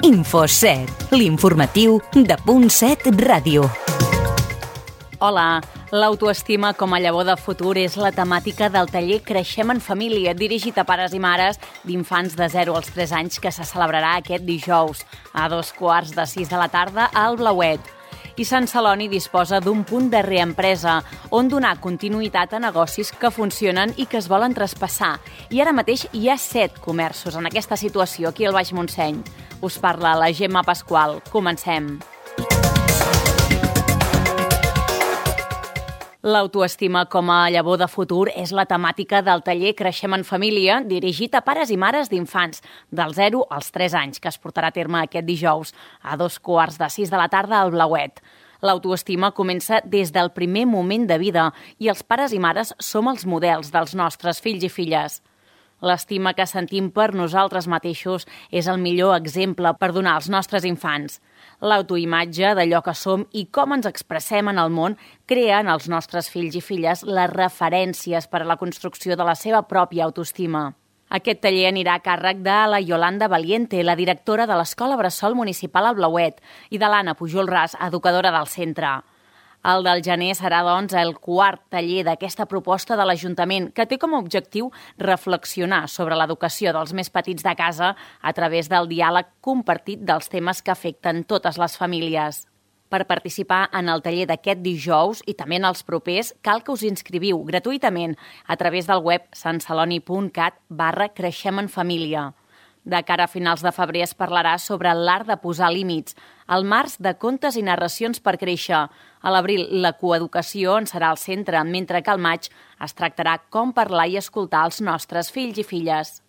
Info7, l'informatiu de Punt7 Ràdio. Hola, l'autoestima com a llavor de futur és la temàtica del taller Creixem en Família, dirigit a pares i mares d'infants de 0 als 3 anys que se celebrarà aquest dijous a 5:45 de la tarda al Blauet. I Sant Celoni disposa d'un punt de reempresa on donar continuïtat a negocis que funcionen i que es volen traspassar. I ara mateix hi ha 7 comerços en aquesta situació aquí al Baix Montseny. Us parla la Gemma Pasqual. Comencem. L'autoestima com a llavor de futur és la temàtica del taller Creixem en Família, dirigit a pares i mares d'infants del 0 als 3 anys, que es portarà a terme aquest dijous a 5:45 de la tarda al Blauet. L'autoestima comença des del primer moment de vida i els pares i mares som els models dels nostres fills i filles. L'estima que sentim per nosaltres mateixos és el millor exemple per donar als nostres infants. L'autoimatge d'allò que som i com ens expressem en el món crea en els nostres fills i filles les referències per a la construcció de la seva pròpia autoestima. Aquest taller anirà a càrrec de la Yolanda Valiente, la directora de l'Escola Bressol Municipal al Blauet, i de l'Anna Pujol Ras, educadora del centre. El del gener serà, doncs, el 4è taller d'aquesta proposta de l'Ajuntament, que té com a objectiu reflexionar sobre l'educació dels més petits de casa a través del diàleg compartit dels temes que afecten totes les famílies. Per participar en el taller d'aquest dijous i també en els propers, cal que us inscriviu gratuïtament a través del web santceloni.cat/Creixem en Família. De cara a finals de febrer es parlarà sobre l'art de posar límits, al març de contes i narracions per créixer. A l'abril la coeducació en serà al centre, mentre que al maig es tractarà com parlar i escoltar els nostres fills i filles.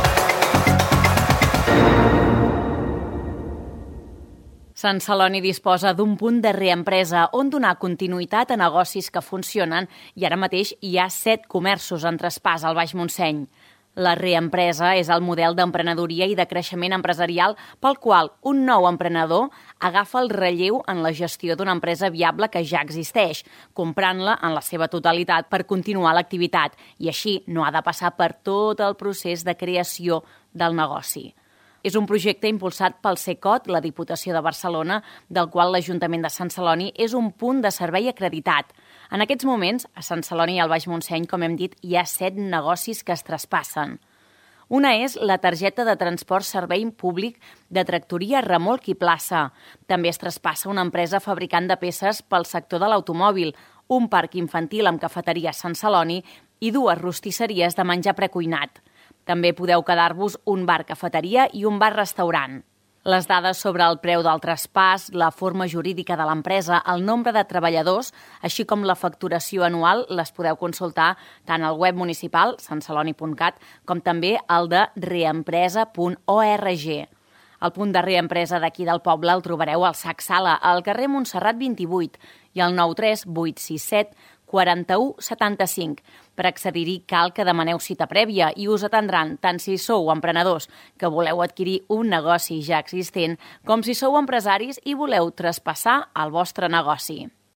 Sant Celoni disposa d'un punt de reempresa on donar continuïtat a negocis que funcionen i ara mateix hi ha 7 comerços en traspàs al Baix Montseny. La reempresa és el model d'emprenedoria i de creixement empresarial pel qual un nou emprenedor agafa el relleu en la gestió d'una empresa viable que ja existeix, comprant-la en la seva totalitat per continuar l'activitat i així no ha de passar per tot el procés de creació del negoci. És un projecte impulsat pel CECOT, la Diputació de Barcelona, del qual l'Ajuntament de Sant Celoni és un punt de servei acreditat. En aquests moments, a Sant Celoni i al Baix Montseny, com hem dit, hi ha 7 negocis que es traspassen. Una és la targeta de transport servei públic de tractoria, remolc i plaça. També es traspassa una empresa fabricant de peces pel sector de l'automòbil, un parc infantil amb cafeteria Sant Celoni i 2 rostisseries de menjar precuinat. També podeu quedar-vos un bar-cafeteria i un bar-restaurant. Les dades sobre el preu del traspàs, la forma jurídica de l'empresa, el nombre de treballadors, així com la facturació anual, les podeu consultar tant al web municipal, santceloni.cat, com també al de reempresa.org. El punt de reempresa d'aquí del poble el trobareu al Sac Sala, al carrer Montserrat 28 i al 93867 4175. Per accedir-hi cal que demaneu cita prèvia i us atendran tant si sou emprenedors que voleu adquirir un negoci ja existent com si sou empresaris i voleu traspassar el vostre negoci.